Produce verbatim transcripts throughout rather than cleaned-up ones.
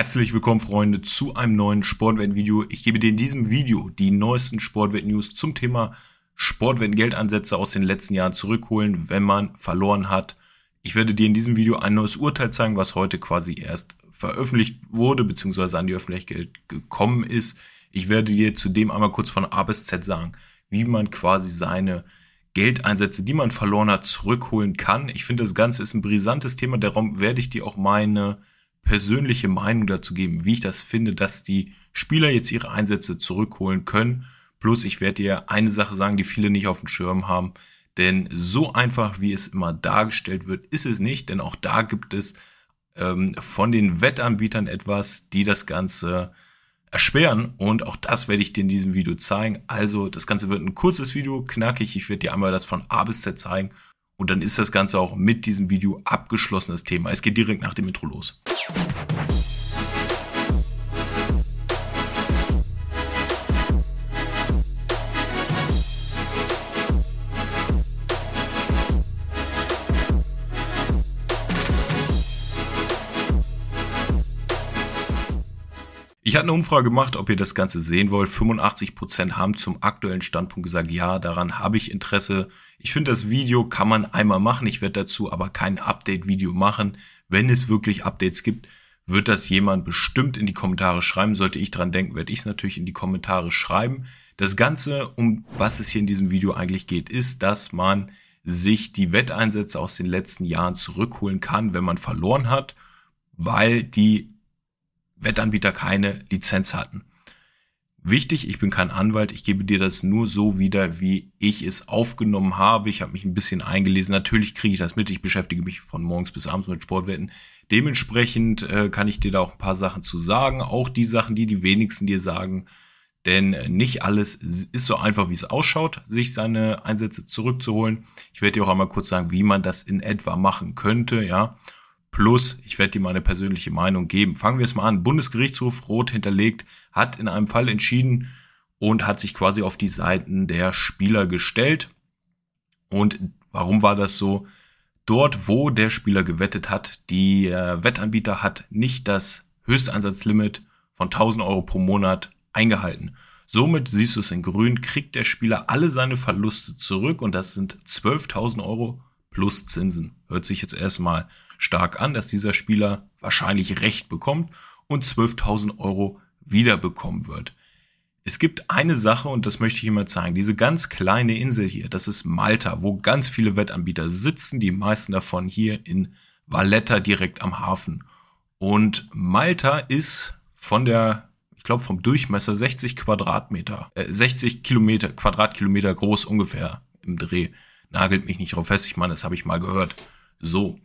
Herzlich willkommen, Freunde, zu einem neuen Sportwetten-Video. Ich gebe dir in diesem Video die neuesten Sportwetten-News zum Thema Sportwetten-Geldansätze aus den letzten Jahren zurückholen, wenn man verloren hat. Ich werde dir in diesem Video ein neues Urteil zeigen, was heute quasi erst veröffentlicht wurde, beziehungsweise an die Öffentlichkeit gekommen ist. Ich werde dir zudem einmal kurz von A bis Z sagen, wie man quasi seine Geldeinsätze, die man verloren hat, zurückholen kann. Ich finde, das Ganze ist ein brisantes Thema, darum werde ich dir auch meine persönliche Meinung dazu geben, wie ich das finde, dass die Spieler jetzt ihre Einsätze zurückholen können. Plus ich werde dir eine Sache sagen, die viele nicht auf dem Schirm haben, denn so einfach, wie es immer dargestellt wird, ist es nicht, denn auch da gibt es ähm, von den Wettanbietern etwas, die das Ganze erschweren, und auch das werde ich dir in diesem Video zeigen. Also das Ganze wird ein kurzes Video, knackig, ich werde dir einmal das von A bis Z zeigen und dann ist das Ganze auch mit diesem Video abgeschlossenes Thema. Es geht direkt nach dem Intro los. Ich hatte eine Umfrage gemacht, ob ihr das Ganze sehen wollt. fünfundachtzig Prozent haben zum aktuellen Standpunkt gesagt, ja, daran habe ich Interesse. Ich finde, das Video kann man einmal machen. Ich werde dazu aber kein Update-Video machen. Wenn es wirklich Updates gibt, wird das jemand bestimmt in die Kommentare schreiben. Sollte ich dran denken, werde ich es natürlich in die Kommentare schreiben. Das Ganze, um was es hier in diesem Video eigentlich geht, ist, dass man sich die Wetteinsätze aus den letzten Jahren zurückholen kann, wenn man verloren hat, weil die Wettanbieter keine Lizenz hatten. Wichtig, ich bin kein Anwalt, ich gebe dir das nur so wieder, wie ich es aufgenommen habe. Ich habe mich ein bisschen eingelesen, natürlich kriege ich das mit, ich beschäftige mich von morgens bis abends mit Sportwetten. Dementsprechend äh, kann ich dir da auch ein paar Sachen zu sagen, auch die Sachen, die die wenigsten dir sagen, denn nicht alles ist so einfach, wie es ausschaut, sich seine Einsätze zurückzuholen. Ich werde dir auch einmal kurz sagen, wie man das in etwa machen könnte, ja. Plus, ich werde dir meine persönliche Meinung geben. Fangen wir es mal an. Bundesgerichtshof, rot hinterlegt, hat in einem Fall entschieden und hat sich quasi auf die Seiten der Spieler gestellt. Und warum war das so? Dort, wo der Spieler gewettet hat, die äh, Wettanbieter hat nicht das Höchsteinsatzlimit von tausend Euro pro Monat eingehalten. Somit, siehst du es in grün, kriegt der Spieler alle seine Verluste zurück und das sind zwölftausend Euro plus Zinsen. Hört sich jetzt erstmal stark an, dass dieser Spieler wahrscheinlich Recht bekommt und zwölftausend Euro wiederbekommen wird. Es gibt eine Sache, und das möchte ich immer zeigen, diese ganz kleine Insel hier, das ist Malta, wo ganz viele Wettanbieter sitzen, die meisten davon hier in Valletta direkt am Hafen. Und Malta ist von der, ich glaube vom Durchmesser sechzig Quadratmeter, äh, sechzig Kilometer, Quadratkilometer groß ungefähr im Dreh. Nagelt mich nicht drauf fest, ich meine, das habe ich mal gehört. So.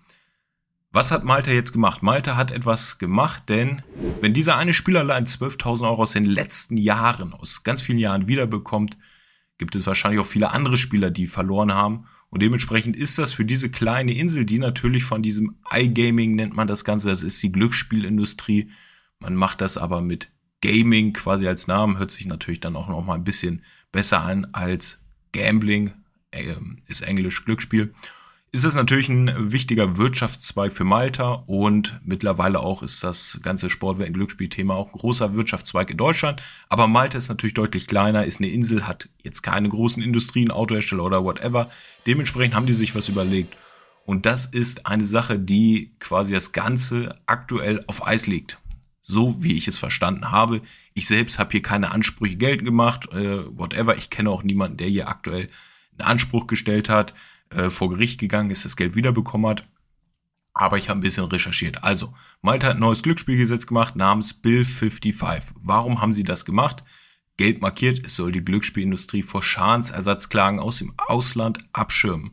Was hat Malta jetzt gemacht? Malta hat etwas gemacht, denn wenn dieser eine Spieler allein zwölftausend Euro aus den letzten Jahren, aus ganz vielen Jahren wiederbekommt, gibt es wahrscheinlich auch viele andere Spieler, die verloren haben. Und dementsprechend ist das für diese kleine Insel, die natürlich von diesem iGaming nennt man das Ganze, das ist die Glücksspielindustrie. Man macht das aber mit Gaming quasi als Namen, hört sich natürlich dann auch noch mal ein bisschen besser an als Gambling, äh, ist Englisch Glücksspiel. Ist das natürlich ein wichtiger Wirtschaftszweig für Malta und mittlerweile auch ist das ganze Sportwetten-Glücksspiel-Thema auch ein großer Wirtschaftszweig in Deutschland. Aber Malta ist natürlich deutlich kleiner, ist eine Insel, hat jetzt keine großen Industrien, Autohersteller oder whatever. Dementsprechend haben die sich was überlegt. Und das ist eine Sache, die quasi das Ganze aktuell auf Eis legt. So wie ich es verstanden habe. Ich selbst habe hier keine Ansprüche geltend gemacht, äh, whatever. Ich kenne auch niemanden, der hier aktuell einen Anspruch gestellt hat, vor Gericht gegangen ist, das Geld wiederbekommen hat. Aber ich habe ein bisschen recherchiert. Also, Malta hat ein neues Glücksspielgesetz gemacht namens Bill fünfundfünfzig. Warum haben sie das gemacht? Gelb markiert, es soll die Glücksspielindustrie vor Schadensersatzklagen aus dem Ausland abschirmen.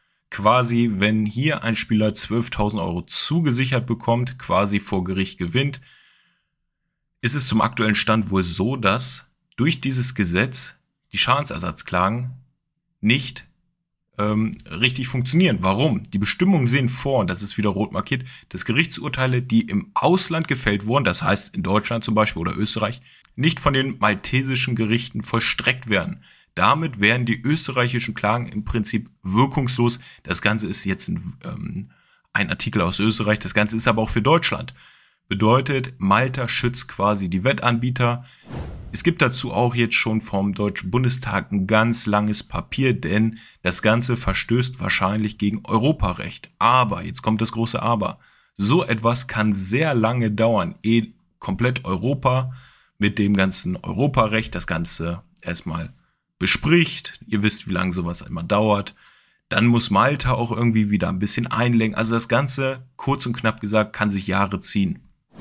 Quasi, wenn hier ein Spieler zwölftausend Euro zugesichert bekommt, quasi vor Gericht gewinnt, ist es zum aktuellen Stand wohl so, dass durch dieses Gesetz die Schadensersatzklagen nicht Ähm, richtig funktionieren. Warum? Die Bestimmungen sehen vor, und das ist wieder rot markiert, dass Gerichtsurteile, die im Ausland gefällt wurden, das heißt in Deutschland zum Beispiel oder Österreich, nicht von den maltesischen Gerichten vollstreckt werden. Damit wären die österreichischen Klagen im Prinzip wirkungslos. Das Ganze ist jetzt ein, ähm, ein Artikel aus Österreich, das Ganze ist aber auch für Deutschland. Bedeutet, Malta schützt quasi die Wettanbieter. Es gibt dazu auch jetzt schon vom Deutschen Bundestag ein ganz langes Papier, denn das Ganze verstößt wahrscheinlich gegen Europarecht. Aber, jetzt kommt das große Aber, so etwas kann sehr lange dauern, ehe komplett Europa mit dem ganzen Europarecht das Ganze erstmal bespricht. Ihr wisst, wie lange sowas immer dauert. Dann muss Malta auch irgendwie wieder ein bisschen einlenken. Also das Ganze, kurz und knapp gesagt, kann sich Jahre ziehen.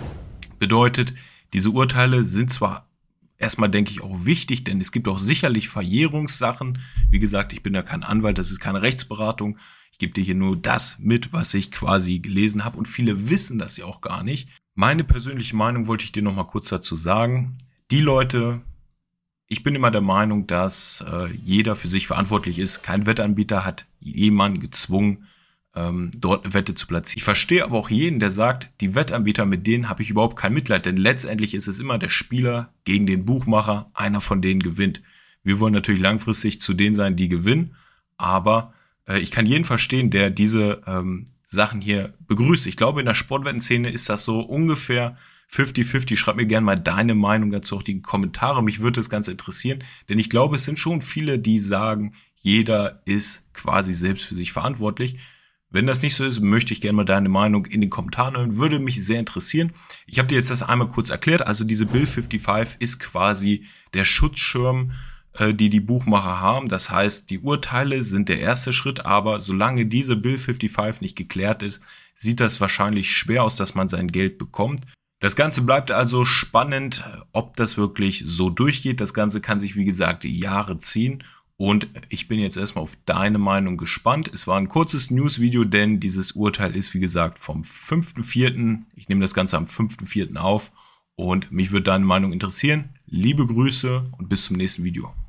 Bedeutet, diese Urteile sind zwar erstmal, denke ich, auch wichtig, denn es gibt auch sicherlich Verjährungssachen. Wie gesagt, ich bin ja kein Anwalt, das ist keine Rechtsberatung. Ich gebe dir hier nur das mit, was ich quasi gelesen habe und viele wissen das ja auch gar nicht. Meine persönliche Meinung wollte ich dir nochmal kurz dazu sagen. Die Leute, ich bin immer der Meinung, dass äh, jeder für sich verantwortlich ist. Kein Wettanbieter hat jemanden gezwungen, ähm, dort eine Wette zu platzieren. Ich verstehe aber auch jeden, der sagt, die Wettanbieter, mit denen habe ich überhaupt kein Mitleid, denn letztendlich ist es immer der Spieler gegen den Buchmacher, einer von denen gewinnt. Wir wollen natürlich langfristig zu denen sein, die gewinnen, aber äh, ich kann jeden verstehen, der diese ähm, Sachen hier begrüßt. Ich glaube, in der Sportwettenszene ist das so ungefähr fünfzig fünfzig. Schreib mir gerne mal deine Meinung dazu, auch die Kommentare. Mich würde das Ganze interessieren, denn ich glaube, es sind schon viele, die sagen, jeder ist quasi selbst für sich verantwortlich. Wenn das nicht so ist, möchte ich gerne mal deine Meinung in den Kommentaren hören. Würde mich sehr interessieren. Ich habe dir jetzt das einmal kurz erklärt. Also diese Bill fünfundfünfzig ist quasi der Schutzschirm, äh, die die Buchmacher haben. Das heißt, die Urteile sind der erste Schritt, aber solange diese Bill fünfundfünfzig nicht geklärt ist, sieht das wahrscheinlich schwer aus, dass man sein Geld bekommt. Das Ganze bleibt also spannend, ob das wirklich so durchgeht. Das Ganze kann sich, wie gesagt, Jahre ziehen. Und ich bin jetzt erstmal auf deine Meinung gespannt. Es war ein kurzes News-Video, denn dieses Urteil ist, wie gesagt, vom fünften vierten Ich nehme das Ganze am fünften vierten auf und mich würde deine Meinung interessieren. Liebe Grüße und bis zum nächsten Video.